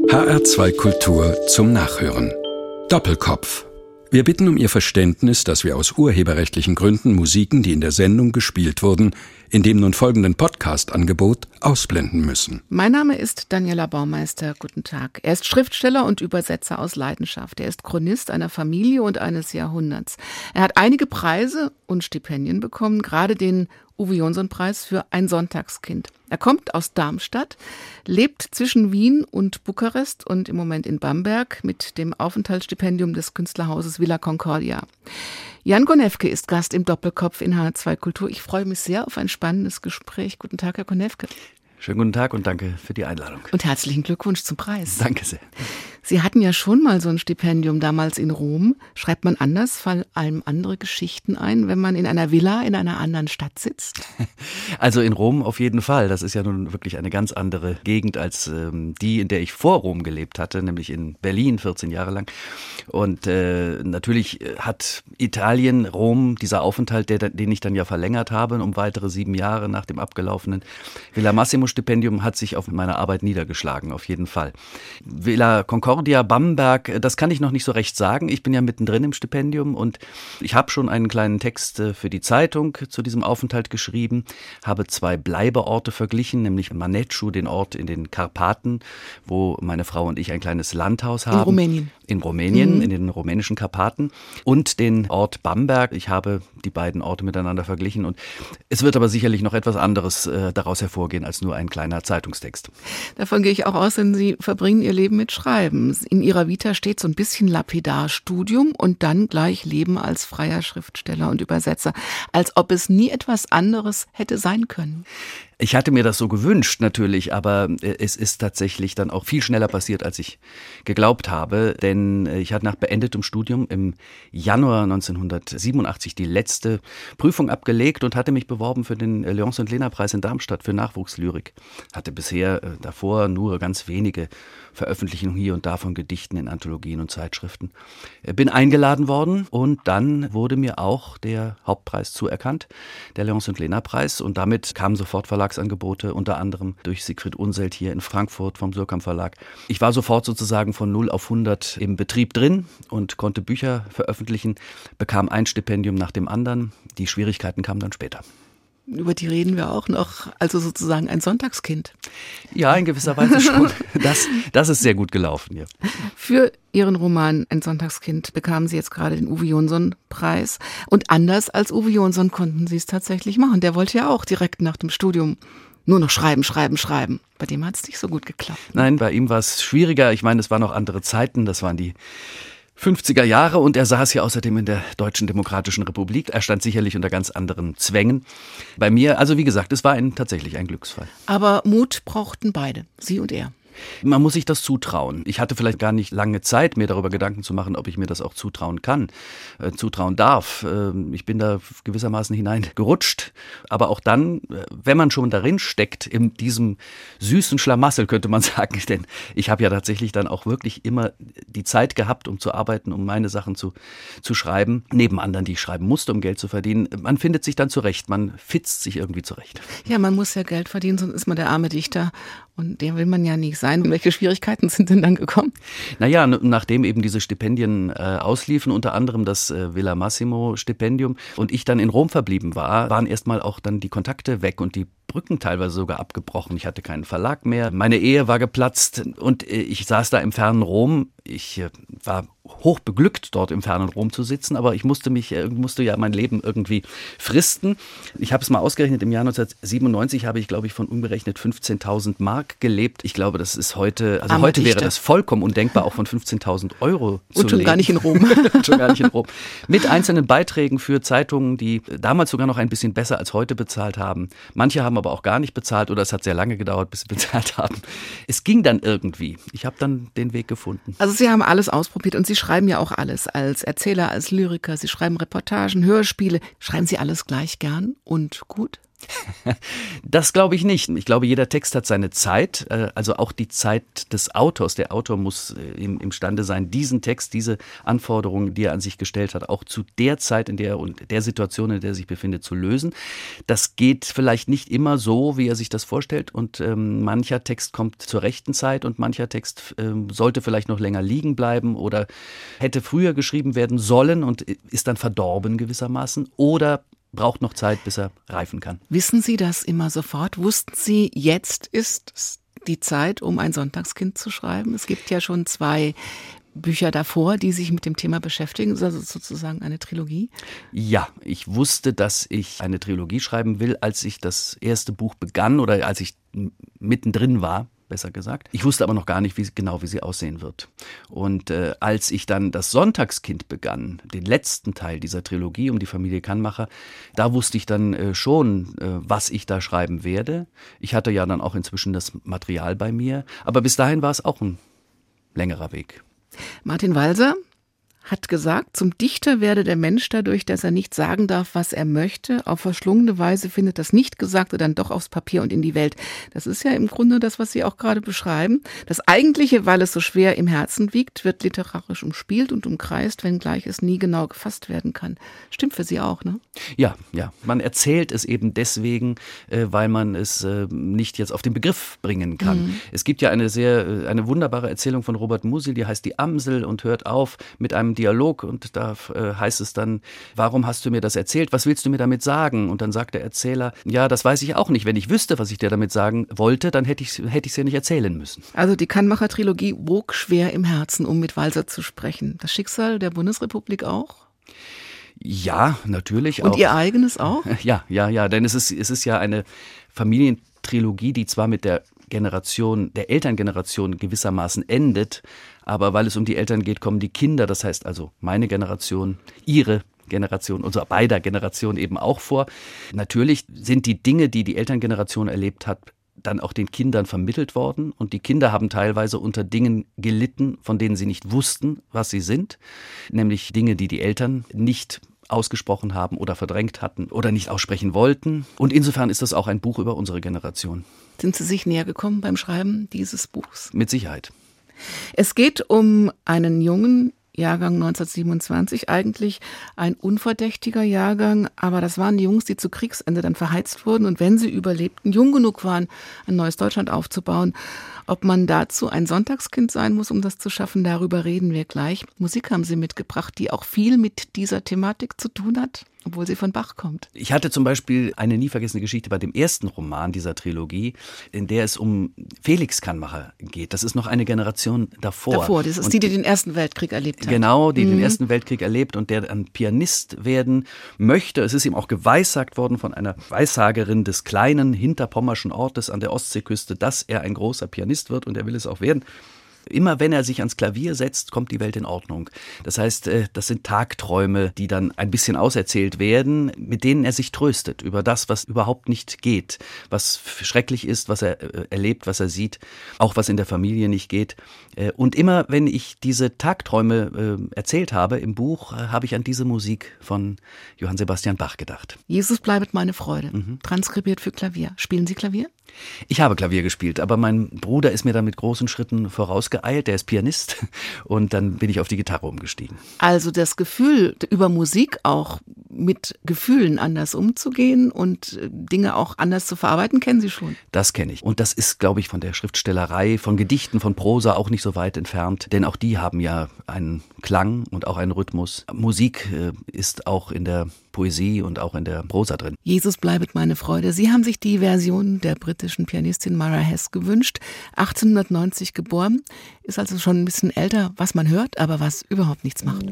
HR2 Kultur zum Nachhören. Doppelkopf. Wir bitten um Ihr Verständnis, dass wir aus urheberrechtlichen Gründen Musiken, die in der Sendung gespielt wurden, in dem nun folgenden Podcast-Angebot ausblenden müssen. Mein Name ist Daniela Baumeister. Guten Tag. Er ist Schriftsteller und Übersetzer aus Leidenschaft. Er ist Chronist einer Familie und eines Jahrhunderts. Er hat einige Preise und Stipendien bekommen, gerade den Uwe-Jonsson-Preis für Ein Sonntagskind. Er kommt aus Darmstadt, lebt zwischen Wien und Bukarest und im Moment in Bamberg mit dem Aufenthaltsstipendium des Künstlerhauses Villa Concordia. Jan Konewke ist Gast im Doppelkopf in HR2 Kultur. Ich freue mich sehr auf ein spannendes Gespräch. Guten Tag, Herr Konewke. Schönen guten Tag und danke für die Einladung. Und herzlichen Glückwunsch zum Preis. Danke sehr. Sie hatten ja schon mal so ein Stipendium damals in Rom. Schreibt man anders, fallen einem andere Geschichten ein, wenn man in einer Villa in einer anderen Stadt sitzt? Also in Rom auf jeden Fall. Das ist ja nun wirklich eine ganz andere Gegend als die, in der ich vor Rom gelebt hatte, nämlich in Berlin 14 Jahre lang. Und natürlich hat Italien, Rom, dieser Aufenthalt, den ich dann ja verlängert habe, um weitere 7 Jahre nach dem abgelaufenen Villa Massimo-Stipendium, hat sich auf meine Arbeit niedergeschlagen, auf jeden Fall. Villa Concordia, Bamberg, das kann ich noch nicht so recht sagen. Ich bin ja mittendrin im Stipendium und ich habe schon einen kleinen Text für die Zeitung zu diesem Aufenthalt geschrieben, habe 2 Bleibeorte verglichen, nämlich Manetschu, den Ort in den Karpaten, wo meine Frau und ich ein kleines Landhaus haben. In Rumänien. In Rumänien, in den rumänischen Karpaten, und den Ort Bamberg. Ich habe die beiden Orte miteinander verglichen und es wird aber sicherlich noch etwas anderes daraus hervorgehen als nur ein kleiner Zeitungstext. Davon gehe ich auch aus, denn Sie verbringen Ihr Leben mit Schreiben. In Ihrer Vita steht so ein bisschen lapidar Studium und dann gleich Leben als freier Schriftsteller und Übersetzer, als ob es nie etwas anderes hätte sein können. Ich hatte mir das so gewünscht natürlich, aber es ist tatsächlich dann auch viel schneller passiert, als ich geglaubt habe. Denn ich hatte nach beendetem Studium im Januar 1987 die letzte Prüfung abgelegt und hatte mich beworben für den Léonce-und-Léna-Preis in Darmstadt für Nachwuchslyrik. Hatte bisher davor nur ganz wenige Veröffentlichungen hier und da von Gedichten in Anthologien und Zeitschriften. Bin eingeladen worden und dann wurde mir auch der Hauptpreis zuerkannt, der Léonce-und-Léna-Preis, und damit kamen sofort Verlagsangebote, unter anderem durch Siegfried Unseld hier in Frankfurt vom Surkamp Verlag. Ich war sofort sozusagen von 0 auf 100 im Betrieb drin und konnte Bücher veröffentlichen, bekam ein Stipendium nach dem anderen. Die Schwierigkeiten kamen dann später. Über die reden wir auch noch, also sozusagen ein Sonntagskind. Ja, in gewisser Weise schon. Das ist sehr gut gelaufen, ja. Für Ihren Roman Ein Sonntagskind bekamen Sie jetzt gerade den Uwe-Jonsson-Preis. Und anders als Uwe Jonsson konnten Sie es tatsächlich machen. Der wollte ja auch direkt nach dem Studium nur noch schreiben. Bei dem hat es nicht so gut geklappt. Nein, bei ihm war es schwieriger. Ich meine, es waren noch andere Zeiten. Das waren die 50er Jahre und er saß ja außerdem in der Deutschen Demokratischen Republik. Er stand sicherlich unter ganz anderen Zwängen. Bei mir, also wie gesagt, es war tatsächlich ein Glücksfall. Aber Mut brauchten beide, Sie und er. Man muss sich das zutrauen. Ich hatte vielleicht gar nicht lange Zeit, mir darüber Gedanken zu machen, ob ich mir das auch zutrauen kann, zutrauen darf. Ich bin da gewissermaßen hineingerutscht. Aber auch dann, wenn man schon darin steckt, in diesem süßen Schlamassel, könnte man sagen, denn ich habe ja tatsächlich dann auch wirklich immer die Zeit gehabt, um zu arbeiten, um meine Sachen zu schreiben, neben anderen, die ich schreiben musste, um Geld zu verdienen. Man findet sich dann zurecht, man fitzt sich irgendwie zurecht. Ja, man muss ja Geld verdienen, sonst ist man der arme Dichter. Und der will man ja nicht sein. Und welche Schwierigkeiten sind denn dann gekommen? Naja, nachdem eben diese Stipendien ausliefen, unter anderem das Villa Massimo-Stipendium, und ich dann in Rom verblieben war, waren erstmal auch dann die Kontakte weg und die Brücken teilweise sogar abgebrochen. Ich hatte keinen Verlag mehr. Meine Ehe war geplatzt und ich saß da im fernen Rom. Ich war hoch beglückt, dort im fernen Rom zu sitzen, aber ich musste ja mein Leben irgendwie fristen. Ich habe es mal ausgerechnet, im Jahr 1997 habe ich, glaube ich, von umgerechnet 15.000 Mark gelebt. Ich glaube, das ist heute, also heute wäre das vollkommen undenkbar, auch von 15.000 Euro zu leben. Und schon gar nicht in Rom. Schon gar nicht in Rom. Mit einzelnen Beiträgen für Zeitungen, die damals sogar noch ein bisschen besser als heute bezahlt haben. Manche haben aber auch gar nicht bezahlt oder es hat sehr lange gedauert, bis sie bezahlt haben. Es ging dann irgendwie. Ich habe dann den Weg gefunden. Also Sie haben alles ausprobiert und Sie schreiben ja auch alles als Erzähler, als Lyriker. Sie schreiben Reportagen, Hörspiele. Schreiben Sie alles gleich gern und gut? Das glaube ich nicht. Ich glaube, jeder Text hat seine Zeit, also auch die Zeit des Autors. Der Autor muss imstande sein, diesen Text, diese Anforderungen, die er an sich gestellt hat, auch zu der Zeit in der und der Situation, in der er sich befindet, zu lösen. Das geht vielleicht nicht immer so, wie er sich das vorstellt, und mancher Text kommt zur rechten Zeit und mancher Text sollte vielleicht noch länger liegen bleiben oder hätte früher geschrieben werden sollen und ist dann verdorben gewissermaßen oder braucht noch Zeit, bis er reifen kann. Wissen Sie das immer sofort? Wussten Sie, jetzt ist die Zeit, um ein Sonntagskind zu schreiben? Es gibt ja schon 2 Bücher davor, die sich mit dem Thema beschäftigen, also sozusagen eine Trilogie. Ja, ich wusste, dass ich eine Trilogie schreiben will, als ich das erste Buch begann oder als ich mittendrin war. Besser gesagt. Ich wusste aber noch gar nicht, wie sie aussehen wird. Und als ich dann das Sonntagskind begann, den letzten Teil dieser Trilogie um die Familie Kannmacher, da wusste ich dann schon, was ich da schreiben werde. Ich hatte ja dann auch inzwischen das Material bei mir, aber bis dahin war es auch ein längerer Weg. Martin Walser hat gesagt, zum Dichter werde der Mensch dadurch, dass er nicht sagen darf, was er möchte. Auf verschlungene Weise findet das Nicht-Gesagte dann doch aufs Papier und in die Welt. Das ist ja im Grunde das, was Sie auch gerade beschreiben. Das Eigentliche, weil es so schwer im Herzen wiegt, wird literarisch umspielt und umkreist, wenngleich es nie genau gefasst werden kann. Stimmt für Sie auch, ne? Ja. Man erzählt es eben deswegen, weil man es nicht jetzt auf den Begriff bringen kann. Mhm. Es gibt ja eine wunderbare Erzählung von Robert Musil, die heißt Die Amsel und hört auf mit einem Dialog, und da heißt es dann: Warum hast du mir das erzählt? Was willst du mir damit sagen? Und dann sagt der Erzähler: Ja, das weiß ich auch nicht. Wenn ich wüsste, was ich dir damit sagen wollte, dann hätte ich es ja nicht erzählen müssen. Also die Kannmacher-Trilogie wog schwer im Herzen, um mit Walser zu sprechen. Das Schicksal der Bundesrepublik auch? Ja, natürlich auch. Und Ihr eigenes auch? Ja, denn es ist ja eine Familientrilogie, die zwar mit der Elterngeneration gewissermaßen endet, aber weil es um die Eltern geht, kommen die Kinder, das heißt also meine Generation, Ihre Generation, unser beider Generation eben auch vor. Natürlich sind die Dinge, die die Elterngeneration erlebt hat, dann auch den Kindern vermittelt worden, und die Kinder haben teilweise unter Dingen gelitten, von denen sie nicht wussten, was sie sind, nämlich Dinge, die die Eltern nicht ausgesprochen haben oder verdrängt hatten oder nicht aussprechen wollten. Und insofern ist das auch ein Buch über unsere Generation. Sind Sie sich näher gekommen beim Schreiben dieses Buchs? Mit Sicherheit. Es geht um einen Jungen, Jahrgang 1927, eigentlich ein unverdächtiger Jahrgang, aber das waren die Jungs, die zu Kriegsende dann verheizt wurden und wenn sie überlebten, jung genug waren, ein neues Deutschland aufzubauen. Ob man dazu ein Sonntagskind sein muss, um das zu schaffen, darüber reden wir gleich. Musik haben Sie mitgebracht, die auch viel mit dieser Thematik zu tun hat, obwohl sie von Bach kommt. Ich hatte zum Beispiel eine nie vergessene Geschichte bei dem ersten Roman dieser Trilogie, in der es um Felix Kannmacher geht. Das ist noch eine Generation davor. Das ist die den Ersten Weltkrieg erlebt hat. Genau, die den Ersten Weltkrieg erlebt und der ein Pianist werden möchte. Es ist ihm auch geweissagt worden von einer Weissagerin des kleinen hinterpommerschen Ortes an der Ostseeküste, dass er ein großer Pianist wird, und er will es auch werden. Immer wenn er sich ans Klavier setzt, kommt die Welt in Ordnung. Das heißt, das sind Tagträume, die dann ein bisschen auserzählt werden, mit denen er sich tröstet über das, was überhaupt nicht geht, was schrecklich ist, was er erlebt, was er sieht, auch was in der Familie nicht geht. Und immer, wenn ich diese Tagträume erzählt habe im Buch, habe ich an diese Musik von Johann Sebastian Bach gedacht. Jesus bleibet meine Freude, transkribiert für Klavier. Spielen Sie Klavier? Ich habe Klavier gespielt, aber mein Bruder ist mir da mit großen Schritten vorausgeeilt, der ist Pianist, und dann bin ich auf die Gitarre umgestiegen. Also das Gefühl, über Musik auch mit Gefühlen anders umzugehen und Dinge auch anders zu verarbeiten, kennen Sie schon? Das kenne ich. Und das ist, glaube ich, von der Schriftstellerei, von Gedichten, von Prosa auch nicht so weit entfernt, denn auch die haben ja einen Klang und auch einen Rhythmus. Musik ist auch in der Poesie und auch in der Prosa drin. Jesus bleibet meine Freude. Sie haben sich die Version der britischen Pianistin Myra Hess gewünscht, 1890 geboren, ist also schon ein bisschen älter, was man hört, aber was überhaupt nichts macht.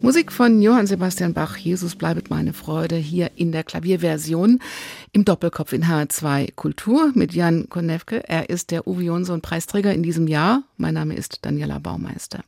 Musik von Johann Sebastian Bach, Jesus bleibet meine Freude, hier in der Klavierversion im Doppelkopf in HR2 Kultur mit Jan Konefke. Er ist der Uwe Jonsson-Preisträger in diesem Jahr. Mein Name ist Daniela Baumeister.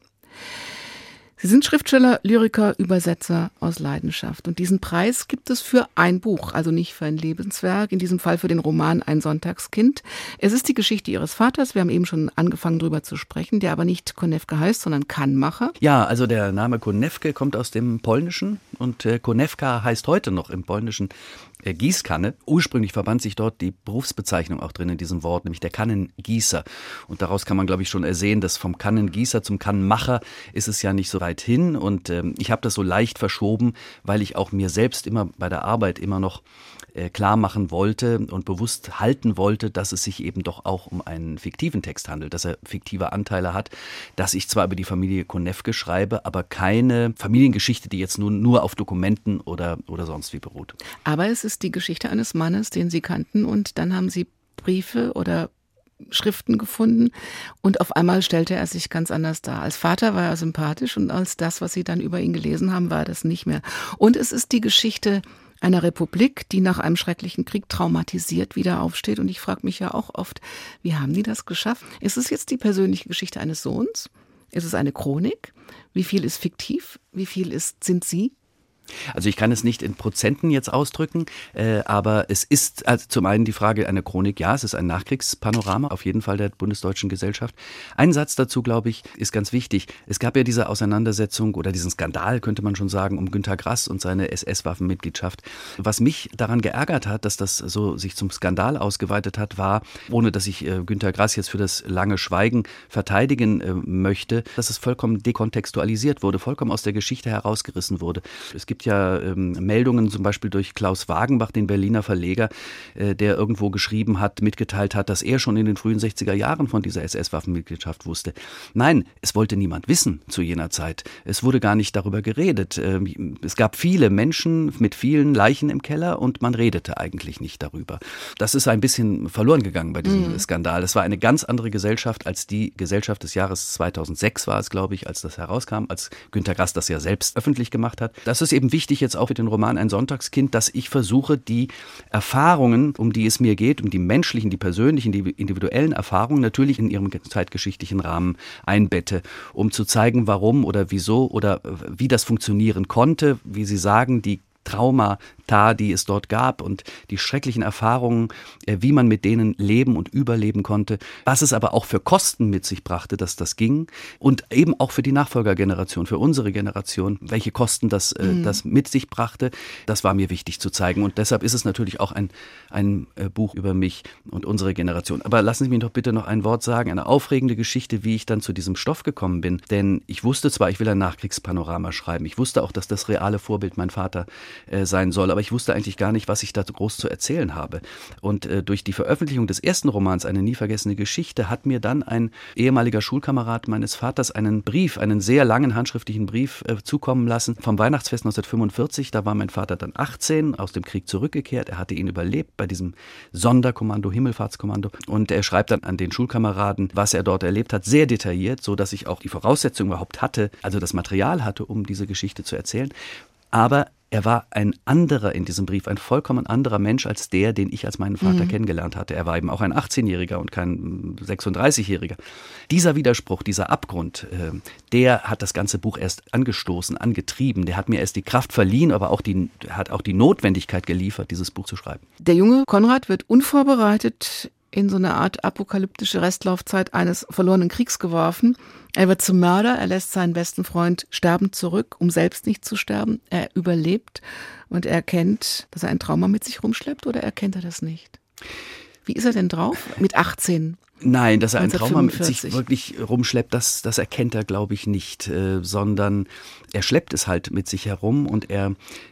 Sie sind Schriftsteller, Lyriker, Übersetzer aus Leidenschaft. Und diesen Preis gibt es für ein Buch, also nicht für ein Lebenswerk, in diesem Fall für den Roman Ein Sonntagskind. Es ist die Geschichte Ihres Vaters, wir haben eben schon angefangen drüber zu sprechen, der aber nicht Konefke heißt, sondern Kannmacher. Ja, also der Name Konefke kommt aus dem Polnischen und Konewka heißt heute noch im Polnischen Gießkanne. Ursprünglich verband sich dort die Berufsbezeichnung auch drin in diesem Wort, nämlich der Kannengießer. Und daraus kann man, glaube ich, schon ersehen, dass vom Kannengießer zum Kannmacher ist es ja nicht so weit hin. Und ich habe das so leicht verschoben, weil ich auch mir selbst immer bei der Arbeit immer noch klar machen wollte und bewusst halten wollte, dass es sich eben doch auch um einen fiktiven Text handelt, dass er fiktive Anteile hat, dass ich zwar über die Familie Konefke schreibe, aber keine Familiengeschichte, die jetzt nur auf Dokumenten oder sonst wie beruht. Aber es ist die Geschichte eines Mannes, den Sie kannten, und dann haben Sie Briefe oder Schriften gefunden und auf einmal stellte er sich ganz anders dar. Als Vater war er sympathisch und als das, was Sie dann über ihn gelesen haben, war das nicht mehr. Und es ist die Geschichte einer Republik, die nach einem schrecklichen Krieg traumatisiert wieder aufsteht. Und ich frage mich ja auch oft, wie haben die das geschafft? Ist es jetzt die persönliche Geschichte eines Sohns? Ist es eine Chronik? Wie viel ist fiktiv? Wie viel sind Sie? Also ich kann es nicht in Prozenten jetzt ausdrücken, aber es ist also zum einen die Frage einer Chronik, ja, es ist ein Nachkriegspanorama, auf jeden Fall der bundesdeutschen Gesellschaft. Ein Satz dazu, glaube ich, ist ganz wichtig. Es gab ja diese Auseinandersetzung oder diesen Skandal, könnte man schon sagen, um Günter Grass und seine SS-Waffenmitgliedschaft. Was mich daran geärgert hat, dass das so sich zum Skandal ausgeweitet hat, war, ohne dass ich Günter Grass jetzt für das lange Schweigen verteidigen möchte, dass es vollkommen dekontextualisiert wurde, vollkommen aus der Geschichte herausgerissen wurde. Es gibt ja Meldungen zum Beispiel durch Klaus Wagenbach, den Berliner Verleger, der irgendwo geschrieben hat, mitgeteilt hat, dass er schon in den frühen 60er Jahren von dieser SS-Waffenmitgliedschaft wusste. Nein, es wollte niemand wissen zu jener Zeit. Es wurde gar nicht darüber geredet. Es gab viele Menschen mit vielen Leichen im Keller und man redete eigentlich nicht darüber. Das ist ein bisschen verloren gegangen bei diesem Skandal. Es war eine ganz andere Gesellschaft als die Gesellschaft des Jahres 2006 war es, glaube ich, als das herauskam, als Günter Grass das ja selbst öffentlich gemacht hat. Das ist eben wichtig jetzt auch für den Roman Ein Sonntagskind, dass ich versuche, die Erfahrungen, um die es mir geht, um die menschlichen, die persönlichen, die individuellen Erfahrungen natürlich in ihrem zeitgeschichtlichen Rahmen einbette, um zu zeigen, warum oder wieso oder wie das funktionieren konnte, wie Sie sagen, die Traumata, die es dort gab und die schrecklichen Erfahrungen, wie man mit denen leben und überleben konnte, was es aber auch für Kosten mit sich brachte, dass das ging und eben auch für die Nachfolgergeneration, für unsere Generation, welche Kosten das mit sich brachte, das war mir wichtig zu zeigen und deshalb ist es natürlich auch ein Buch über mich und unsere Generation. Aber lassen Sie mich doch bitte noch ein Wort sagen, eine aufregende Geschichte, wie ich dann zu diesem Stoff gekommen bin, denn ich wusste zwar, ich will ein Nachkriegspanorama schreiben, ich wusste auch, dass das reale Vorbild mein Vater sein soll. Aber ich wusste eigentlich gar nicht, was ich da groß zu erzählen habe. Und durch die Veröffentlichung des ersten Romans, Eine nie vergessene Geschichte, hat mir dann ein ehemaliger Schulkamerad meines Vaters einen sehr langen handschriftlichen Brief zukommen lassen vom Weihnachtsfest 1945. Da war mein Vater dann 18, aus dem Krieg zurückgekehrt. Er hatte ihn überlebt bei diesem Sonderkommando, Himmelfahrtskommando. Und er schreibt dann an den Schulkameraden, was er dort erlebt hat, sehr detailliert, so dass ich auch die Voraussetzung überhaupt hatte, also das Material hatte, um diese Geschichte zu erzählen. Aber er war ein anderer in diesem Brief, ein vollkommen anderer Mensch als der, den ich als meinen Vater kennengelernt hatte. Er war eben auch ein 18-Jähriger und kein 36-Jähriger. Dieser Widerspruch, dieser Abgrund, der hat das ganze Buch erst angestoßen, angetrieben. Der hat mir erst die Kraft verliehen, aber hat auch die Notwendigkeit geliefert, dieses Buch zu schreiben. Der junge Konrad wird unvorbereitet in so eine Art apokalyptische Restlaufzeit eines verlorenen Kriegs geworfen. Er wird zum Mörder, er lässt seinen besten Freund sterbend zurück, um selbst nicht zu sterben. Er überlebt und er erkennt, dass er ein Trauma mit sich rumschleppt, oder erkennt er das nicht? Wie ist er denn drauf mit 18? Nein, dass er ein Trauma mit sich wirklich rumschleppt, das erkennt er, glaube ich, nicht, sondern er schleppt es halt mit sich herum und er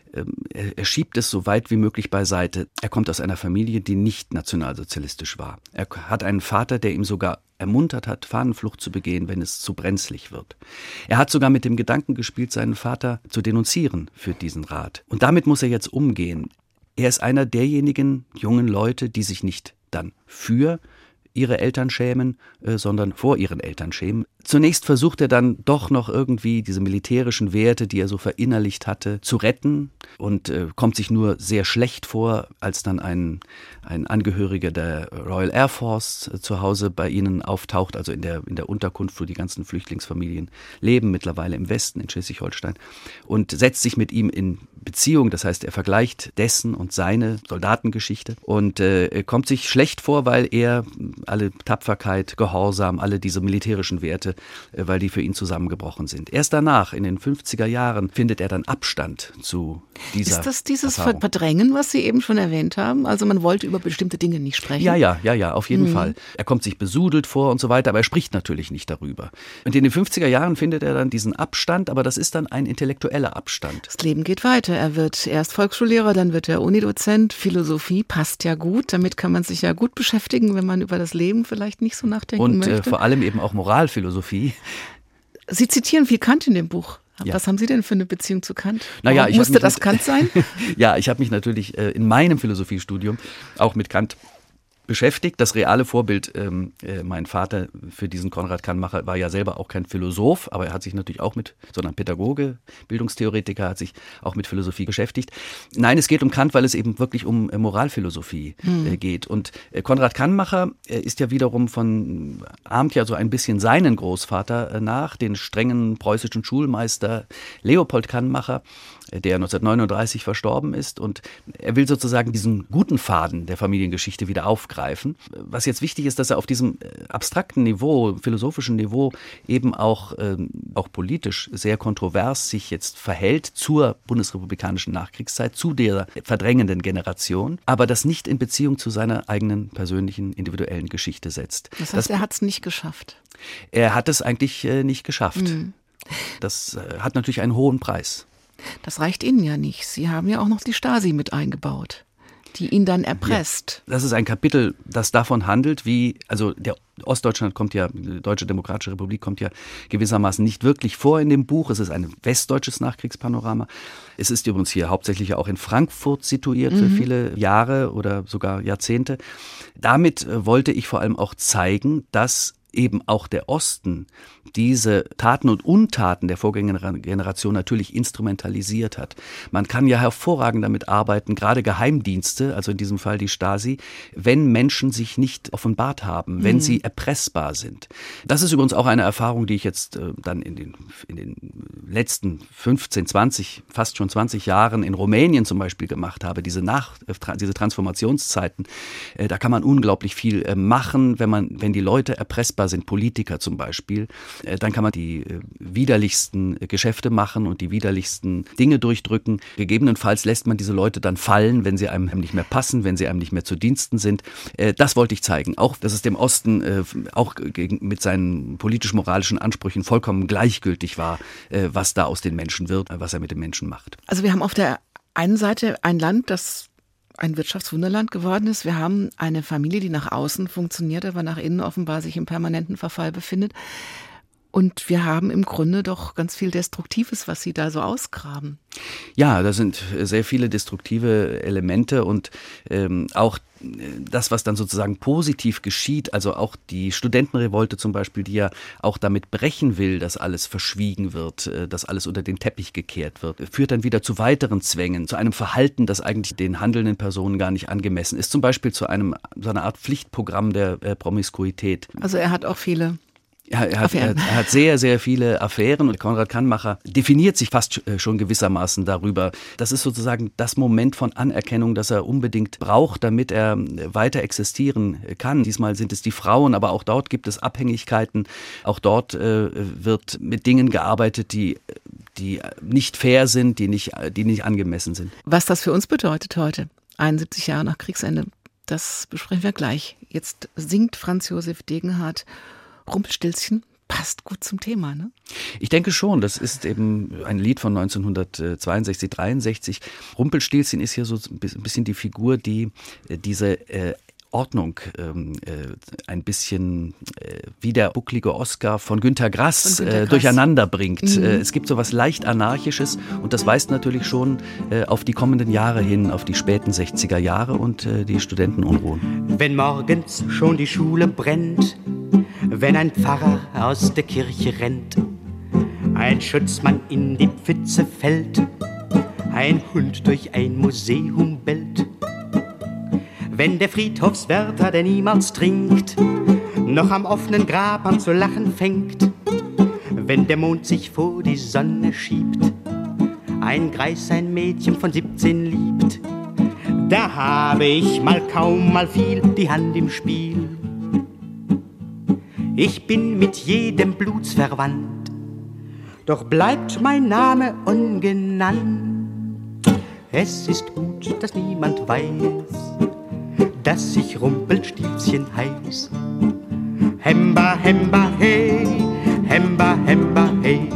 schiebt es so weit wie möglich beiseite. Er kommt aus einer Familie, die nicht nationalsozialistisch war. Er hat einen Vater, der ihm sogar ermuntert hat, Fahnenflucht zu begehen, wenn es zu brenzlig wird. Er hat sogar mit dem Gedanken gespielt, seinen Vater zu denunzieren für diesen Rat. Und damit muss er jetzt umgehen. Er ist einer derjenigen jungen Leute, die sich nicht dann für ihre Eltern schämen, sondern vor ihren Eltern schämen. Zunächst versucht er dann doch noch irgendwie diese militärischen Werte, die er so verinnerlicht hatte, zu retten und kommt sich nur sehr schlecht vor, als dann ein Angehöriger der Royal Air Force zu Hause bei ihnen auftaucht, also in der Unterkunft, wo die ganzen Flüchtlingsfamilien leben, mittlerweile im Westen, in Schleswig-Holstein, und setzt sich mit ihm in Beziehung. Das heißt, er vergleicht dessen und seine Soldatengeschichte und kommt sich schlecht vor, weil er alle Tapferkeit, Gehorsam, alle diese militärischen Werte, weil die für ihn zusammengebrochen sind. Erst danach, in den 50er Jahren, findet er dann Abstand zu dieser Ist das dieses Erfahrung. Verdrängen, was Sie eben schon erwähnt haben? Also man wollte über bestimmte Dinge nicht sprechen? Ja, auf jeden Fall. Er kommt sich besudelt vor und so weiter, aber er spricht natürlich nicht darüber. Und in den 50er Jahren findet er dann diesen Abstand, aber das ist dann ein intellektueller Abstand. Das Leben geht weiter. Er wird erst Volksschullehrer, dann wird er Unidozent. Philosophie passt ja gut. Damit kann man sich ja gut beschäftigen, wenn man über das Leben vielleicht nicht so nachdenken möchte. Und vor allem eben auch Moralphilosophie. Sie zitieren viel Kant in dem Buch. Ja. Was haben Sie denn für eine Beziehung zu Kant? Naja, Musste das Kant sein? Ja, ich habe mich natürlich in meinem Philosophiestudium auch mit Kant beschäftigt. Das reale Vorbild, mein Vater für diesen Konrad Kannmacher, war ja selber auch kein Philosoph, aber er hat sich natürlich auch sondern Pädagoge, Bildungstheoretiker, hat sich auch mit Philosophie beschäftigt. Nein, es geht um Kant, weil es eben wirklich um Moralphilosophie geht. Und Konrad Kannmacher ist ja wiederum ahmt ja so ein bisschen seinen Großvater nach, den strengen preußischen Schulmeister Leopold Kannmacher, der 1939 verstorben ist, und er will sozusagen diesen guten Faden der Familiengeschichte wieder aufgreifen. Was jetzt wichtig ist, dass er auf diesem abstrakten Niveau, philosophischen Niveau eben auch politisch sehr kontrovers sich jetzt verhält zur bundesrepublikanischen Nachkriegszeit, zu der verdrängenden Generation, aber das nicht in Beziehung zu seiner eigenen persönlichen, individuellen Geschichte setzt. Das heißt, er hat es nicht geschafft. Er hat es eigentlich nicht geschafft. Das hat natürlich einen hohen Preis. Das reicht Ihnen ja nicht. Sie haben ja auch noch die Stasi mit eingebaut, die ihn dann erpresst. Ja, das ist ein Kapitel, das davon handelt, also der Ostdeutschland die Deutsche Demokratische Republik kommt ja gewissermaßen nicht wirklich vor in dem Buch. Es ist ein westdeutsches Nachkriegspanorama. Es ist übrigens hier hauptsächlich auch in Frankfurt situiert für viele Jahre oder sogar Jahrzehnte. Damit wollte ich vor allem auch zeigen, dass eben auch der Osten diese Taten und Untaten der Vorgängergeneration natürlich instrumentalisiert hat. Man kann ja hervorragend damit arbeiten, gerade Geheimdienste, also in diesem Fall die Stasi, wenn Menschen sich nicht offenbart haben, wenn sie erpressbar sind. Das ist übrigens auch eine Erfahrung, die ich jetzt dann in den letzten 15, 20, fast schon 20 Jahren in Rumänien zum Beispiel gemacht habe, diese Transformationszeiten. Da kann man unglaublich viel machen, wenn die Leute erpressbar sind, Politiker zum Beispiel, dann kann man die widerlichsten Geschäfte machen und die widerlichsten Dinge durchdrücken. Gegebenenfalls lässt man diese Leute dann fallen, wenn sie einem nicht mehr passen, wenn sie einem nicht mehr zu Diensten sind. Das wollte ich zeigen. Auch, dass es dem Osten auch mit seinen politisch-moralischen Ansprüchen vollkommen gleichgültig war, was da aus den Menschen wird, was er mit den Menschen macht. Also wir haben auf der einen Seite ein Land, das ein Wirtschaftswunderland geworden ist. Wir haben eine Familie, die nach außen funktioniert, aber nach innen offenbar sich im permanenten Verfall befindet. Und wir haben im Grunde doch ganz viel Destruktives, was Sie da so ausgraben. Ja, da sind sehr viele destruktive Elemente und auch das, was dann sozusagen positiv geschieht, also auch die Studentenrevolte zum Beispiel, die ja auch damit brechen will, dass alles verschwiegen wird, dass alles unter den Teppich gekehrt wird, führt dann wieder zu weiteren Zwängen, zu einem Verhalten, das eigentlich den handelnden Personen gar nicht angemessen ist, zum Beispiel zu so einer Art Pflichtprogramm der Promiskuität. Also er hat auch viele Er hat sehr, sehr viele Affären und Konrad Kannmacher definiert sich fast schon gewissermaßen darüber. Das ist sozusagen das Moment von Anerkennung, das er unbedingt braucht, damit er weiter existieren kann. Diesmal sind es die Frauen, aber auch dort gibt es Abhängigkeiten. Auch dort wird mit Dingen gearbeitet, die nicht fair sind, die nicht angemessen sind. Was das für uns bedeutet heute, 71 Jahre nach Kriegsende, das besprechen wir gleich. Jetzt singt Franz Josef Degenhardt Rumpelstilzchen, passt gut zum Thema, ne? Ich denke schon, das ist eben ein Lied von 1962, 63. Rumpelstilzchen ist hier so ein bisschen die Figur, die diese Ordnung ein bisschen wie der bucklige Oscar von Günter Grass durcheinander bringt. Es gibt so was leicht Anarchisches und das weist natürlich schon auf die kommenden Jahre hin, auf die späten 60er Jahre und die Studentenunruhen. Wenn morgens schon die Schule brennt, wenn ein Pfarrer aus der Kirche rennt, ein Schutzmann in die Pfütze fällt, ein Hund durch ein Museum bellt, wenn der Friedhofswärter, der niemals trinkt, noch am offenen Grab an zu lachen fängt, wenn der Mond sich vor die Sonne schiebt, ein Greis ein Mädchen von 17 liebt, da habe ich mal kaum mal viel die Hand im Spiel. Ich bin mit jedem blutsverwandt, doch bleibt mein Name ungenannt. Es ist gut, dass niemand weiß, dass ich Rumpelstilzchen heiß. Hemba, hemba, hey, hemba, hemba, hey.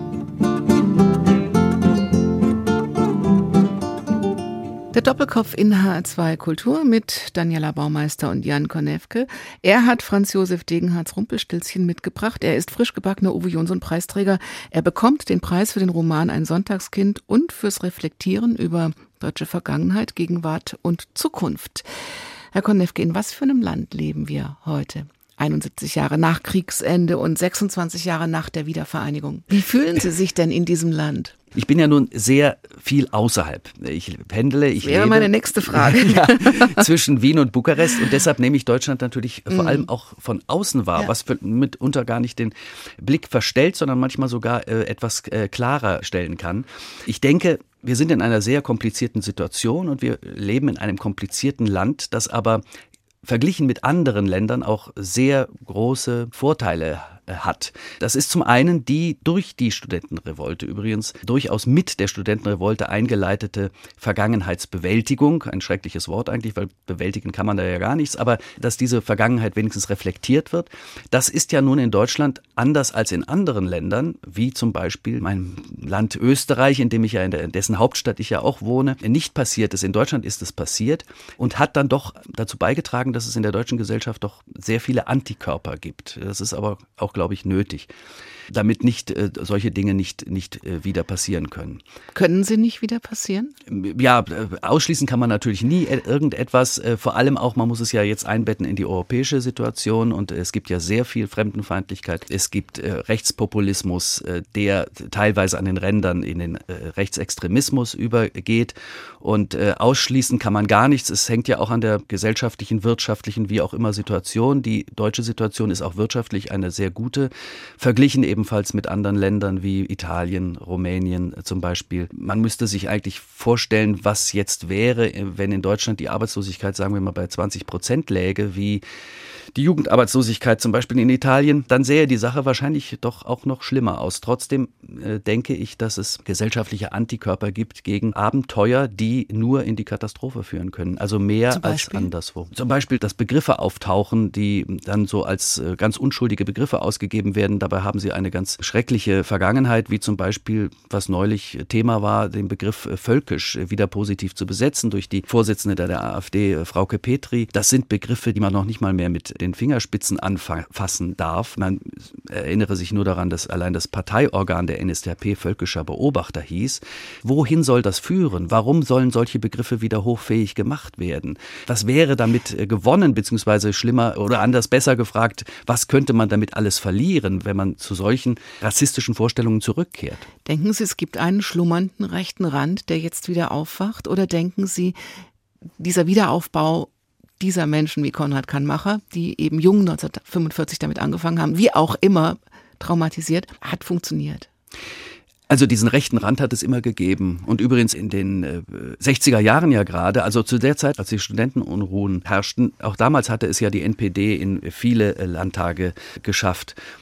Der Doppelkopf in HR2 Kultur mit Daniela Baumeister und Jan Konewke. Er hat Franz Josef Degenhardts Rumpelstilzchen mitgebracht. Er ist frisch gebackener Uwe Jonsson-Preisträger. Er bekommt den Preis für den Roman Ein Sonntagskind und fürs Reflektieren über deutsche Vergangenheit, Gegenwart und Zukunft. Herr Konewke, in was für einem Land leben wir heute? 71 Jahre nach Kriegsende und 26 Jahre nach der Wiedervereinigung. Wie fühlen Sie sich denn in diesem Land? Ich bin ja nun sehr viel außerhalb. Ich pendle, ich lebe. Wäre meine nächste Frage. Zwischen Wien und Bukarest und deshalb nehme ich Deutschland natürlich vor allem auch von außen wahr, was mitunter gar nicht den Blick verstellt, sondern manchmal sogar etwas klarer stellen kann. Ich denke, wir sind in einer sehr komplizierten Situation und wir leben in einem komplizierten Land, das aber verglichen mit anderen Ländern auch sehr große Vorteile hat. Das ist zum einen die durch die Studentenrevolte übrigens durchaus mit der Studentenrevolte eingeleitete Vergangenheitsbewältigung, ein schreckliches Wort eigentlich, weil bewältigen kann man da ja gar nichts, aber dass diese Vergangenheit wenigstens reflektiert wird, das ist ja nun in Deutschland anders als in anderen Ländern, wie zum Beispiel mein Land Österreich, in dem ich ja in dessen Hauptstadt ich ja auch wohne, nicht passiert ist. In Deutschland ist es passiert und hat dann doch dazu beigetragen, dass es in der deutschen Gesellschaft doch sehr viele Antikörper gibt. Das ist aber auch, glaube ich, nötig, damit nicht solche Dinge nicht wieder passieren können. Können sie nicht wieder passieren? Ja, ausschließen kann man natürlich nie irgendetwas. Vor allem auch, man muss es ja jetzt einbetten in die europäische Situation und es gibt ja sehr viel Fremdenfeindlichkeit. Es gibt Rechtspopulismus, der teilweise an den Rändern in den Rechtsextremismus übergeht und ausschließen kann man gar nichts. Es hängt ja auch an der gesellschaftlichen, wirtschaftlichen, wie auch immer Situation. Die deutsche Situation ist auch wirtschaftlich eine sehr gute, verglichen ebenfalls mit anderen Ländern wie Italien, Rumänien zum Beispiel. Man müsste sich eigentlich vorstellen, was jetzt wäre, wenn in Deutschland die Arbeitslosigkeit, sagen wir mal, bei 20% läge, wie die Jugendarbeitslosigkeit zum Beispiel in Italien, dann sähe die Sache wahrscheinlich doch auch noch schlimmer aus. Trotzdem denke ich, dass es gesellschaftliche Antikörper gibt gegen Abenteuer, die nur in die Katastrophe führen können. Also mehr als anderswo. Zum Beispiel, dass Begriffe auftauchen, die dann so als ganz unschuldige Begriffe ausgegeben werden. Dabei haben sie eine ganz schreckliche Vergangenheit, wie zum Beispiel, was neulich Thema war, den Begriff völkisch wieder positiv zu besetzen durch die Vorsitzende der AfD, Frauke Petry. Das sind Begriffe, die man noch nicht mal mehr mit den Fingerspitzen anfassen darf. Man erinnere sich nur daran, dass allein das Parteiorgan der NSDAP völkischer Beobachter hieß. Wohin soll das führen? Warum sollen solche Begriffe wieder hochfähig gemacht werden? Was wäre damit gewonnen, beziehungsweise schlimmer oder anders besser gefragt, was könnte man damit alles verlieren, wenn man zu solchen rassistischen Vorstellungen zurückkehrt? Denken Sie, es gibt einen schlummernden rechten Rand, der jetzt wieder aufwacht? Oder denken Sie, dieser Wiederaufbau dieser Menschen wie Konrad Kannmacher, die eben jung 1945 damit angefangen haben, wie auch immer traumatisiert, hat funktioniert? Also diesen rechten Rand hat es immer gegeben. Und übrigens in den 60er Jahren ja gerade, also zu der Zeit, als die Studentenunruhen herrschten, auch damals hatte es ja die NPD in viele Landtage geschafft.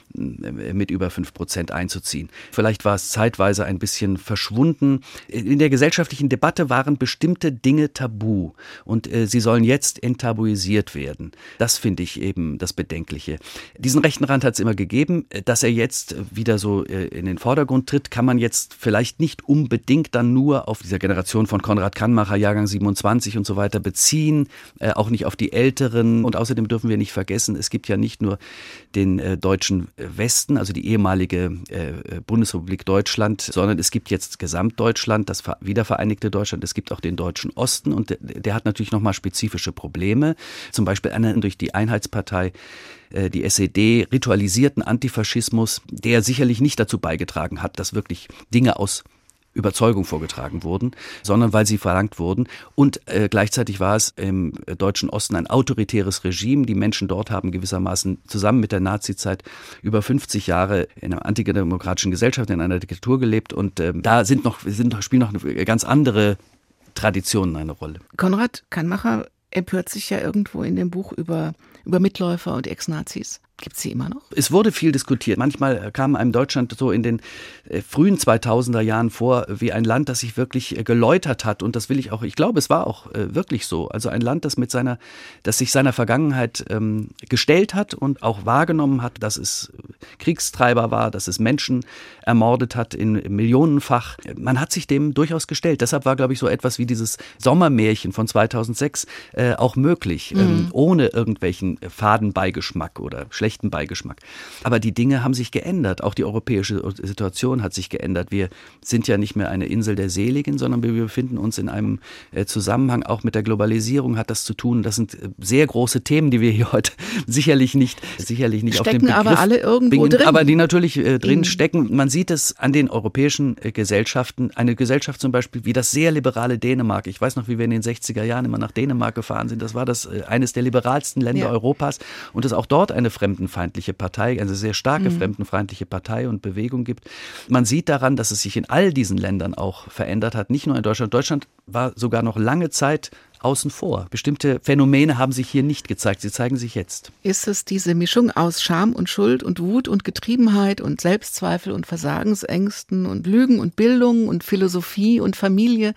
mit über 5% einzuziehen. Vielleicht war es zeitweise ein bisschen verschwunden. In der gesellschaftlichen Debatte waren bestimmte Dinge tabu und sie sollen jetzt enttabuisiert werden. Das finde ich eben das Bedenkliche. Diesen rechten Rand hat es immer gegeben. Dass er jetzt wieder so in den Vordergrund tritt, kann man jetzt vielleicht nicht unbedingt dann nur auf dieser Generation von Konrad Kannmacher, Jahrgang 27 und so weiter beziehen, auch nicht auf die Älteren. Und außerdem dürfen wir nicht vergessen, es gibt ja nicht nur den deutschen Westen, also die ehemalige Bundesrepublik Deutschland, sondern es gibt jetzt Gesamtdeutschland, das wiedervereinigte Deutschland, es gibt auch den deutschen Osten und der hat natürlich nochmal spezifische Probleme. Zum Beispiel einen durch die Einheitspartei, die SED, ritualisierten Antifaschismus, der sicherlich nicht dazu beigetragen hat, dass wirklich Dinge aus Überzeugung vorgetragen wurden, sondern weil sie verlangt wurden. Und gleichzeitig war es im deutschen Osten ein autoritäres Regime. Die Menschen dort haben gewissermaßen zusammen mit der Nazizeit über 50 Jahre in einer antidemokratischen Gesellschaft, in einer Diktatur gelebt. Und da spielen noch ganz andere Traditionen eine Rolle. Konrad Kannmacher empört sich ja irgendwo in dem Buch über Mitläufer und Ex-Nazis. Gibt es sie immer noch? Es wurde viel diskutiert. Manchmal kam einem Deutschland so in den frühen 2000er Jahren vor wie ein Land, das sich wirklich geläutert hat. Und das will ich auch, ich glaube, es war auch wirklich so. Also ein Land, das sich seiner Vergangenheit gestellt hat und auch wahrgenommen hat, dass es Kriegstreiber war, dass es Menschen ermordet hat in millionenfach. Man hat sich dem durchaus gestellt. Deshalb war, glaube ich, so etwas wie dieses Sommermärchen von 2006 auch möglich, ohne irgendwelchen faden Beigeschmack oder schlechten Beigeschmack. Aber die Dinge haben sich geändert. Auch die europäische Situation hat sich geändert. Wir sind ja nicht mehr eine Insel der Seligen, sondern wir befinden uns in einem Zusammenhang. Auch mit der Globalisierung hat das zu tun. Das sind sehr große Themen, die wir hier heute sicherlich nicht stecken, auf den Begriff aber alle irgendwo drin. Aber die natürlich drin stecken. Man sieht es an den europäischen Gesellschaften. Eine Gesellschaft zum Beispiel wie das sehr liberale Dänemark. Ich weiß noch, wie wir in den 60er Jahren immer nach Dänemark gefahren sind. Das war eines der liberalsten Länder Europas. Und es auch dort eine fremdenfeindliche Partei, eine sehr starke fremdenfeindliche Partei und Bewegung gibt. Man sieht daran, dass es sich in all diesen Ländern auch verändert hat, nicht nur in Deutschland. Deutschland war sogar noch lange Zeit außen vor. Bestimmte Phänomene haben sich hier nicht gezeigt, sie zeigen sich jetzt. Ist es diese Mischung aus Scham und Schuld und Wut und Getriebenheit und Selbstzweifel und Versagensängsten und Lügen und Bildung und Philosophie und Familie,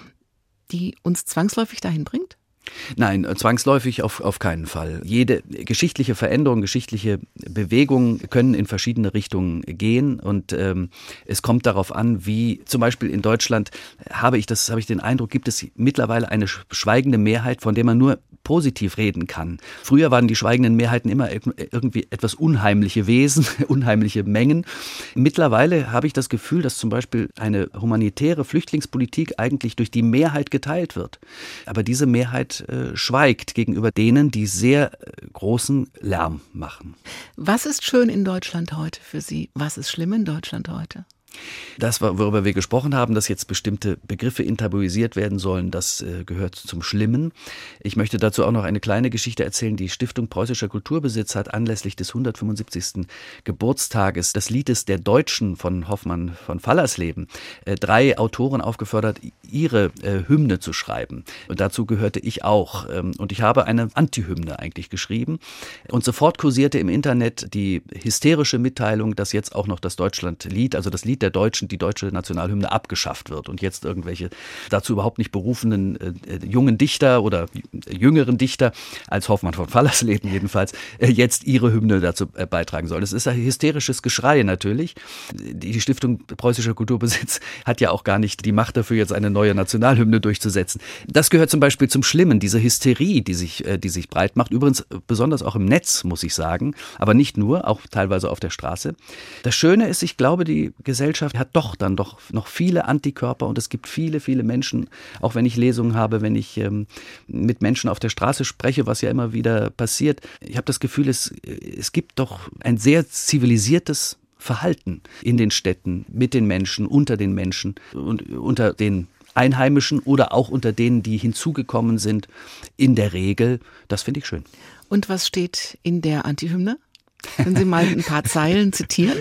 die uns zwangsläufig dahin bringt? Nein, zwangsläufig auf keinen Fall. Jede geschichtliche Veränderung, geschichtliche Bewegung können in verschiedene Richtungen gehen und es kommt darauf an, wie zum Beispiel in Deutschland habe ich den Eindruck, gibt es mittlerweile eine schweigende Mehrheit, von der man nur positiv reden kann. Früher waren die schweigenden Mehrheiten immer irgendwie etwas unheimliche Wesen, unheimliche Mengen. Mittlerweile habe ich das Gefühl, dass zum Beispiel eine humanitäre Flüchtlingspolitik eigentlich durch die Mehrheit geteilt wird. Aber diese Mehrheit schweigt gegenüber denen, die sehr großen Lärm machen. Was ist schön in Deutschland heute für Sie? Was ist schlimm in Deutschland heute? Das, worüber wir gesprochen haben, dass jetzt bestimmte Begriffe enttabuisiert werden sollen, das gehört zum Schlimmen. Ich möchte dazu auch noch eine kleine Geschichte erzählen. Die Stiftung Preußischer Kulturbesitz hat anlässlich des 175. Geburtstages des Liedes der Deutschen von Hoffmann von Fallersleben 3 Autoren aufgefordert, ihre Hymne zu schreiben. Und dazu gehörte ich auch. Und ich habe eine Antihymne eigentlich geschrieben. Und sofort kursierte im Internet die hysterische Mitteilung, dass jetzt auch noch das Deutschlandlied, also das Lied der Deutschen, die deutsche Nationalhymne abgeschafft wird und jetzt irgendwelche dazu überhaupt nicht berufenen jungen Dichter oder jüngeren Dichter, als Hoffmann von Fallersleben jedenfalls, jetzt ihre Hymne dazu beitragen sollen. Es ist ein hysterisches Geschrei natürlich. Die Stiftung Preußischer Kulturbesitz hat ja auch gar nicht die Macht dafür, jetzt eine neue Nationalhymne durchzusetzen. Das gehört zum Beispiel zum Schlimmen, diese Hysterie, die sich breit macht. Übrigens besonders auch im Netz, muss ich sagen, aber nicht nur, auch teilweise auf der Straße. Das Schöne ist, ich glaube, die Gesellschaft hat dann doch noch viele Antikörper und es gibt viele, viele Menschen, auch wenn ich Lesungen habe, wenn ich mit Menschen auf der Straße spreche, was ja immer wieder passiert. Ich habe das Gefühl, es gibt doch ein sehr zivilisiertes Verhalten in den Städten, mit den Menschen, unter den Menschen und unter den Einheimischen oder auch unter denen, die hinzugekommen sind, in der Regel. Das finde ich schön. Und was steht in der Antihymne? Können Sie mal ein paar Zeilen zitieren?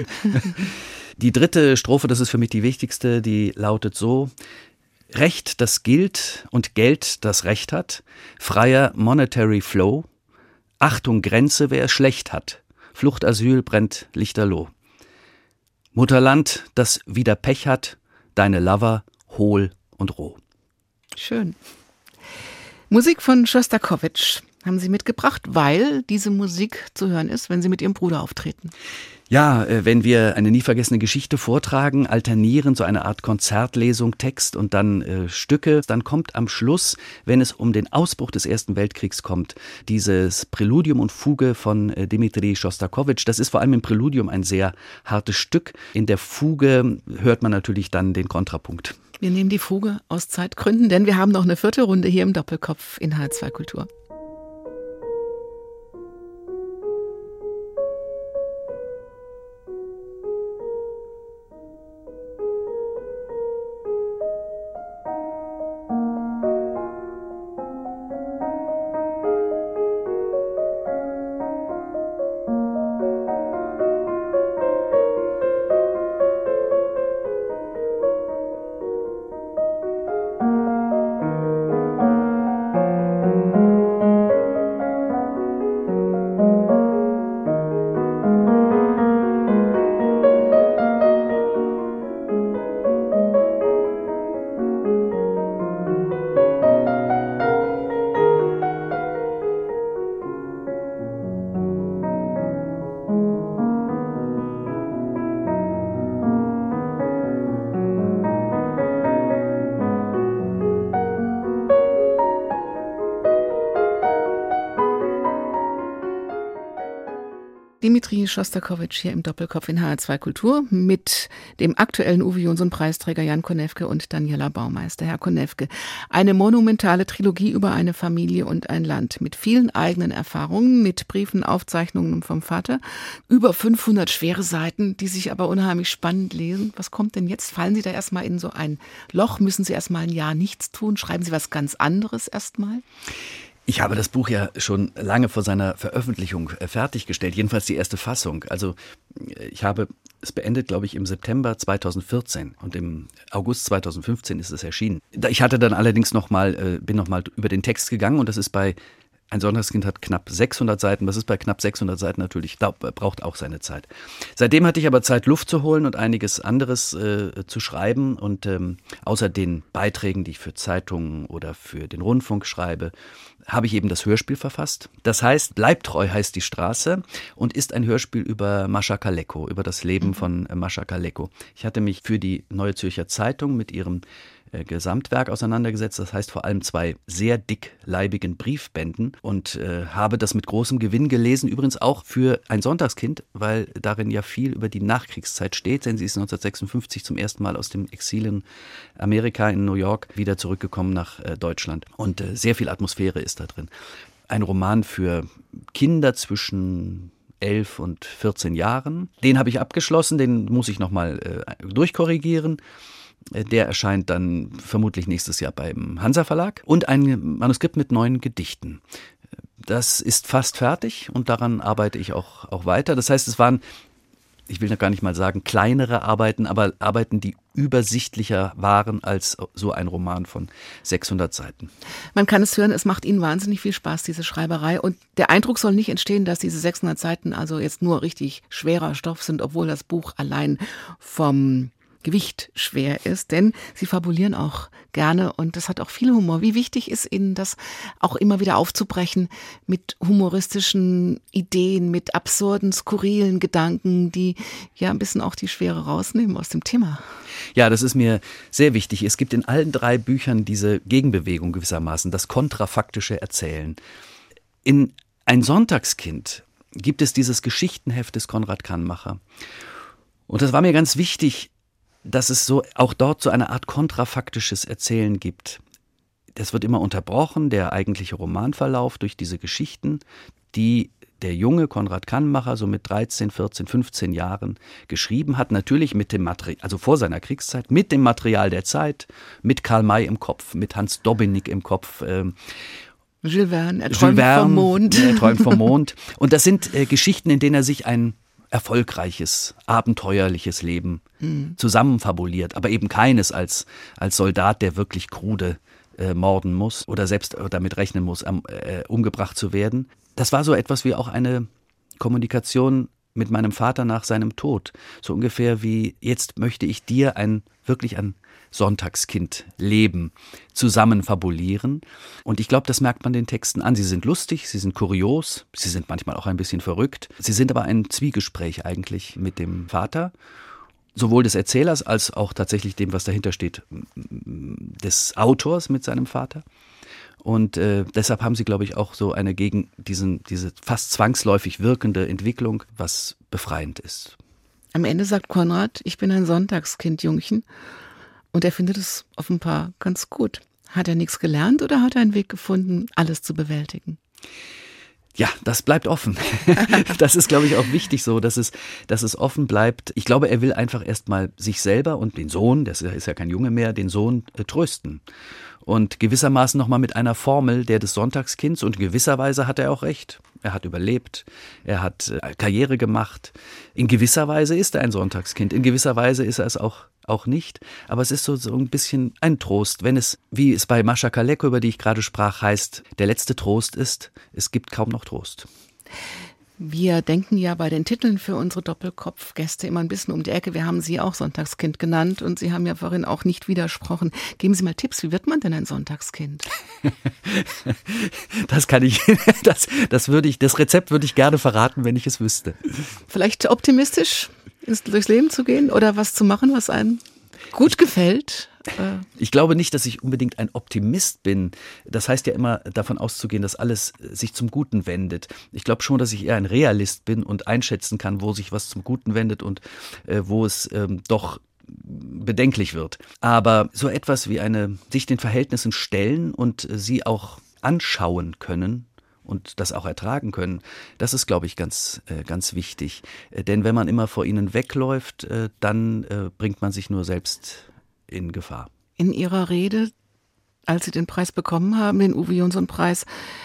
Die 3. Strophe, das ist für mich die wichtigste, die lautet so: Recht, das gilt und Geld, das Recht hat, freier Monetary Flow, Achtung Grenze, wer es schlecht hat, Fluchtasyl brennt lichterloh. Mutterland, das wieder Pech hat, deine Lover hohl und roh. Schön. Musik von Schostakowitsch haben Sie mitgebracht, weil diese Musik zu hören ist, wenn Sie mit Ihrem Bruder auftreten. Ja, wenn wir eine nie vergessene Geschichte vortragen, alternieren, so eine Art Konzertlesung, Text und dann Stücke, dann kommt am Schluss, wenn es um den Ausbruch des Ersten Weltkriegs kommt, dieses Präludium und Fuge von Dmitri Schostakowitsch. Das ist vor allem im Präludium ein sehr hartes Stück. In der Fuge hört man natürlich dann den Kontrapunkt. Wir nehmen die Fuge aus Zeitgründen, denn wir haben noch eine 4. Runde hier im Doppelkopf in H2 Kultur. Dmitri Schostakowitsch hier im Doppelkopf in HR2 Kultur mit dem aktuellen Uwe Jonsson-Preisträger Jan Konefke und Daniela Baumeister. Herr Konefke, eine monumentale Trilogie über eine Familie und ein Land mit vielen eigenen Erfahrungen, mit Briefen, Aufzeichnungen vom Vater, über 500 schwere Seiten, die sich aber unheimlich spannend lesen. Was kommt denn jetzt? Fallen Sie da erstmal in so ein Loch? Müssen Sie erstmal ein Jahr nichts tun? Schreiben Sie was ganz anderes erstmal? Ich habe das Buch ja schon lange vor seiner Veröffentlichung fertiggestellt, jedenfalls die erste Fassung. Also ich habe es beendet, glaube ich, im September 2014 und im August 2015 ist es erschienen. Ich hatte dann allerdings bin nochmal über den Text gegangen und das ist bei Ein Sonntagskind hat knapp 600 Seiten. Das ist bei knapp 600 Seiten natürlich, braucht auch seine Zeit. Seitdem hatte ich aber Zeit, Luft zu holen und einiges anderes zu schreiben. Und außer den Beiträgen, die ich für Zeitungen oder für den Rundfunk schreibe, habe ich eben das Hörspiel verfasst. Das heißt, Bleibtreu heißt die Straße und ist ein Hörspiel über Mascha Kaleko, über das Leben von Mascha Kaleko. Ich hatte mich für die Neue Zürcher Zeitung mit ihrem Gesamtwerk auseinandergesetzt, das heißt vor allem 2 sehr dickleibigen Briefbänden und habe das mit großem Gewinn gelesen, übrigens auch für Ein Sonntagskind, weil darin ja viel über die Nachkriegszeit steht, denn sie ist 1956 zum ersten Mal aus dem Exil in Amerika, in New York, wieder zurückgekommen nach Deutschland und sehr viel Atmosphäre ist da drin. Ein Roman für Kinder zwischen 11 und 14 Jahren, den habe ich abgeschlossen, den muss ich nochmal durchkorrigieren. Der erscheint dann vermutlich nächstes Jahr beim Hansa Verlag und ein Manuskript mit 9 Gedichten. Das ist fast fertig und daran arbeite ich auch weiter. Das heißt, es waren, ich will noch gar nicht mal sagen kleinere Arbeiten, aber Arbeiten, die übersichtlicher waren als so ein Roman von 600 Seiten. Man kann es hören, es macht Ihnen wahnsinnig viel Spaß, diese Schreiberei. Und der Eindruck soll nicht entstehen, dass diese 600 Seiten also jetzt nur richtig schwerer Stoff sind, obwohl das Buch allein vom Gewicht schwer ist, denn Sie fabulieren auch gerne und das hat auch viel Humor. Wie wichtig ist Ihnen das auch immer wieder aufzubrechen mit humoristischen Ideen, mit absurden, skurrilen Gedanken, die ja ein bisschen auch die Schwere rausnehmen aus dem Thema? Ja, das ist mir sehr wichtig. Es gibt in allen 3 Büchern diese Gegenbewegung gewissermaßen, das kontrafaktische Erzählen. In Ein Sonntagskind gibt es dieses Geschichtenheft des Konrad Kannmacher. Und das war mir ganz wichtig, dass es so auch dort so eine Art kontrafaktisches Erzählen gibt. Das wird immer unterbrochen, der eigentliche Romanverlauf, durch diese Geschichten, die der junge Konrad Kannmacher so mit 13, 14, 15 Jahren geschrieben hat, natürlich mit dem Material, also vor seiner Kriegszeit, mit dem Material der Zeit, mit Karl May im Kopf, mit Hans Dobenik im Kopf. Jules Verne, er träumt vom Mond. Er träumt vom Mond. Und das sind Geschichten, in denen er sich ein erfolgreiches, abenteuerliches Leben zusammenfabuliert, aber eben keines als Soldat, der wirklich krude morden muss oder selbst damit rechnen muss, umgebracht zu werden. Das war so etwas wie auch eine Kommunikation mit meinem Vater nach seinem Tod. So ungefähr wie, jetzt möchte ich dir wirklich ein Sonntagskind-Leben zusammen fabulieren. Und ich glaube, das merkt man den Texten an. Sie sind lustig, sie sind kurios, sie sind manchmal auch ein bisschen verrückt. Sie sind aber ein Zwiegespräch eigentlich mit dem Vater, sowohl des Erzählers als auch tatsächlich dem, was dahinter steht, des Autors mit seinem Vater. Und deshalb haben sie, glaube ich, auch so eine gegen diese fast zwangsläufig wirkende Entwicklung, was befreiend ist. Am Ende sagt Konrad, ich bin ein Sonntagskind, Jungchen. Und er findet es offenbar ganz gut. Hat er nichts gelernt oder hat er einen Weg gefunden, alles zu bewältigen? Ja, das bleibt offen. Das ist, glaube ich, auch wichtig so, dass es offen bleibt. Ich glaube, er will einfach erstmal sich selber und den Sohn, der ist ja kein Junge mehr, den Sohn trösten. Und gewissermaßen nochmal mit einer Formel der des Sonntagskinds, und in gewisser Weise hat er auch recht. Er hat überlebt, er hat Karriere gemacht. In gewisser Weise ist er ein Sonntagskind, in gewisser Weise ist er es auch nicht. Aber es ist so ein bisschen ein Trost, wenn es, wie es bei Mascha Kaleko, über die ich gerade sprach, heißt, der letzte Trost ist, es gibt kaum noch Trost. Wir denken ja bei den Titeln für unsere Doppelkopf-Gäste immer ein bisschen um die Ecke. Wir haben Sie auch Sonntagskind genannt und Sie haben ja vorhin auch nicht widersprochen. Geben Sie mal Tipps, wie wird man denn ein Sonntagskind? Das kann ich, das Rezept würde ich gerne verraten, wenn ich es wüsste. Vielleicht optimistisch durchs Leben zu gehen oder was zu machen, was einem gut gefällt? Ich glaube nicht, dass ich unbedingt ein Optimist bin. Das heißt ja immer, davon auszugehen, dass alles sich zum Guten wendet. Ich glaube schon, dass ich eher ein Realist bin und einschätzen kann, wo sich was zum Guten wendet und wo es doch bedenklich wird. Aber so etwas wie sich den Verhältnissen stellen und sie auch anschauen können und das auch ertragen können, das ist, glaube ich, ganz wichtig. Denn wenn man immer vor ihnen wegläuft, dann bringt man sich nur selbst in Gefahr. In Ihrer Rede, als Sie den Preis bekommen haben, den Uwe Jonsson-Preis,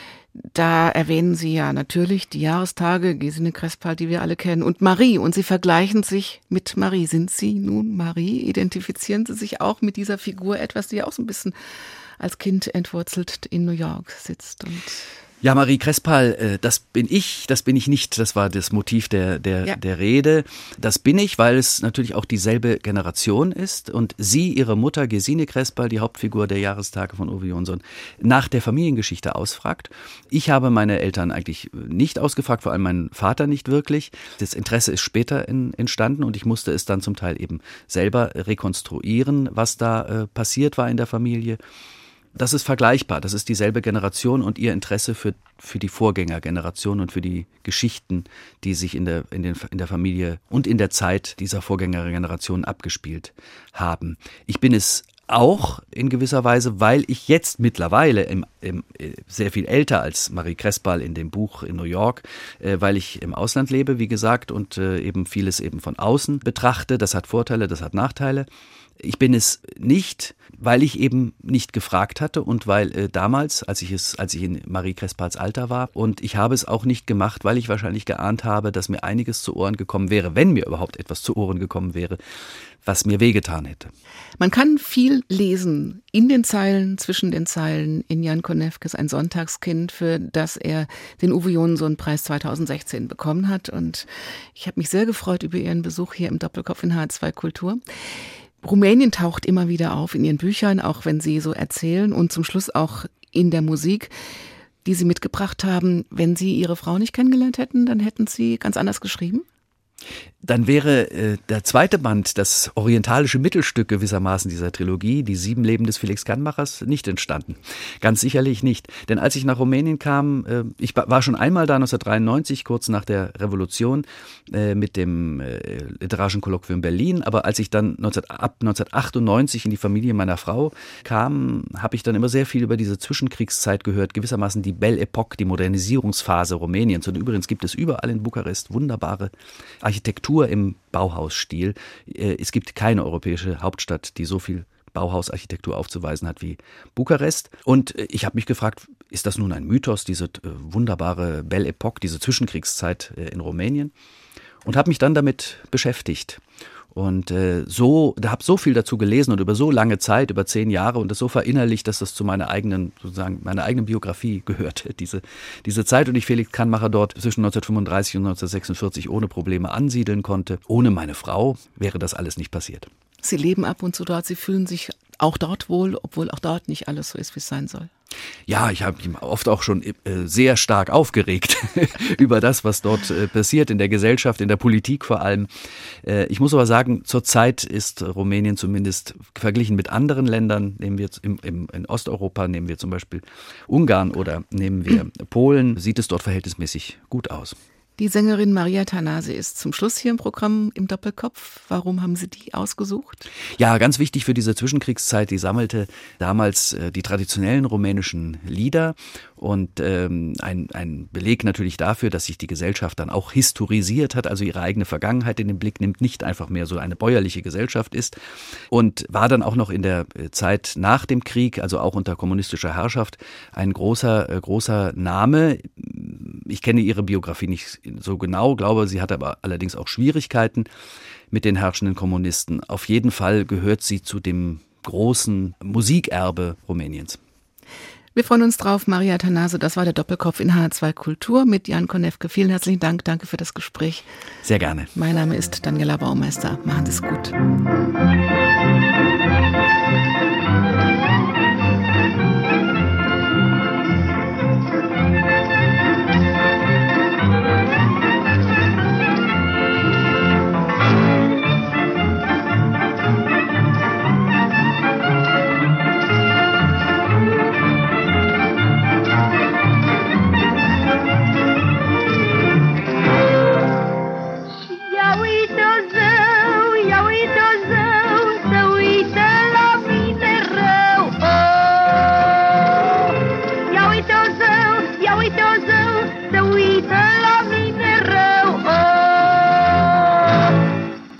da erwähnen Sie ja natürlich die Jahrestage, Gesine Crespal, die wir alle kennen, und Marie. Und Sie vergleichen sich mit Marie. Sind Sie nun Marie? Identifizieren Sie sich auch mit dieser Figur etwas, die ja auch so ein bisschen als Kind entwurzelt in New York sitzt und... Ja, Marie Crespal, das bin ich nicht. Das war das Motiv der Rede. Das bin ich, weil es natürlich auch dieselbe Generation ist und sie, ihre Mutter Gesine Crespal, die Hauptfigur der Jahrestage von Uwe Jonsson, nach der Familiengeschichte ausfragt. Ich habe meine Eltern eigentlich nicht ausgefragt, vor allem meinen Vater nicht wirklich. Das Interesse ist später entstanden und ich musste es dann zum Teil eben selber rekonstruieren, was da passiert war in der Familie. Das ist vergleichbar, das ist dieselbe Generation und ihr Interesse für die Vorgängergeneration und für die Geschichten, die sich in der Familie und in der Zeit dieser Vorgängergeneration abgespielt haben. Ich bin es auch in gewisser Weise, weil ich jetzt mittlerweile sehr viel älter als Marie Crespal in dem Buch in New York, weil ich im Ausland lebe, wie gesagt, und eben vieles eben von außen betrachte. Das hat Vorteile, das hat Nachteile. Ich bin es nicht, weil ich eben nicht gefragt hatte und weil damals, als ich in Marie Crespals Alter war, und ich habe es auch nicht gemacht, weil ich wahrscheinlich geahnt habe, dass mir einiges zu Ohren gekommen wäre, wenn mir überhaupt etwas zu Ohren gekommen wäre, was mir wehgetan hätte. Man kann viel lesen, in den Zeilen, zwischen den Zeilen, in Jan Konevkes Ein Sonntagskind, für das er den Uwe Jonsson-Preis 2016 bekommen hat. Und ich habe mich sehr gefreut über Ihren Besuch hier im Doppelkopf in H2 Kultur. Rumänien taucht immer wieder auf in Ihren Büchern, auch wenn Sie so erzählen und zum Schluss auch in der Musik, die Sie mitgebracht haben. Wenn Sie Ihre Frau nicht kennengelernt hätten, dann hätten Sie ganz anders geschrieben? Dann wäre der zweite Band, das orientalische Mittelstück gewissermaßen dieser Trilogie, die 7 Leben des Felix Kannmachers, nicht entstanden. Ganz sicherlich nicht. Denn als ich nach Rumänien kam, ich war schon einmal da 1993, kurz nach der Revolution, mit dem Literarischen Kolloquium Berlin. Aber als ich dann ab 1998 in die Familie meiner Frau kam, habe ich dann immer sehr viel über diese Zwischenkriegszeit gehört, gewissermaßen die Belle Époque, die Modernisierungsphase Rumäniens. Und übrigens gibt es überall in Bukarest wunderbare Architektur im Bauhausstil. Es gibt keine europäische Hauptstadt, die so viel Bauhausarchitektur aufzuweisen hat wie Bukarest. Und ich habe mich gefragt, ist das nun ein Mythos, diese wunderbare Belle Époque, diese Zwischenkriegszeit in Rumänien? Und habe mich dann damit beschäftigt. Und habe so viel dazu gelesen und über so lange Zeit, über 10 Jahre und das so verinnerlicht, dass das zu meiner eigenen Biografie gehörte, diese Zeit. Und ich Felix Kannmacher dort zwischen 1935 und 1946 ohne Probleme ansiedeln konnte. Ohne meine Frau wäre das alles nicht passiert. Sie leben ab und zu dort, Sie fühlen sich auch dort wohl, obwohl auch dort nicht alles so ist, wie es sein soll. Ja, ich habe mich oft auch schon sehr stark aufgeregt über das, was dort passiert, in der Gesellschaft, in der Politik vor allem. Ich muss aber sagen, zurzeit ist Rumänien zumindest verglichen mit anderen Ländern, nehmen wir jetzt in Osteuropa, nehmen wir zum Beispiel Ungarn oder nehmen wir Polen, sieht es dort verhältnismäßig gut aus. Die Sängerin Maria Thanase ist zum Schluss hier im Programm im Doppelkopf. Warum haben Sie die ausgesucht? Ja, ganz wichtig für diese Zwischenkriegszeit. Die sammelte damals die traditionellen rumänischen Lieder und ein Beleg natürlich dafür, dass sich die Gesellschaft dann auch historisiert hat, also ihre eigene Vergangenheit in den Blick nimmt, nicht einfach mehr so eine bäuerliche Gesellschaft ist und war dann auch noch in der Zeit nach dem Krieg, also auch unter kommunistischer Herrschaft, ein großer Name. Ich kenne ihre Biografie nicht so genau, glaube, sie hatte aber allerdings auch Schwierigkeiten mit den herrschenden Kommunisten. Auf jeden Fall gehört sie zu dem großen Musikerbe Rumäniens. Wir freuen uns drauf, Maria Thanase, das war der Doppelkopf in HR2 Kultur mit Jan Konefke. Vielen herzlichen Dank, danke für das Gespräch. Sehr gerne. Mein Name ist Daniela Baumeister, machen Sie es gut.